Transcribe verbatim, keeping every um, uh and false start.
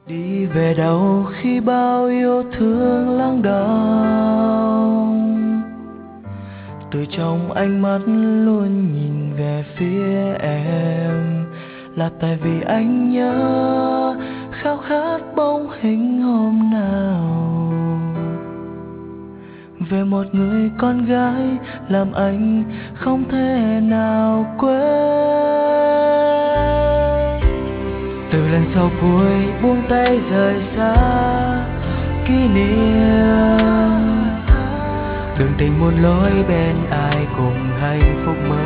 Đi về đâu khi bao yêu thương lắng đọng, từ trong ánh mắt luôn nhìn về phía em, là tại vì anh nhớ khao khát bóng hình hôm nào về một người con gái làm anh không thể nào quên. Từ lần sau cuối buông tay rời xa kỷ niệm, đừng tình muôn lối bên ai cùng hạnh phúc mới.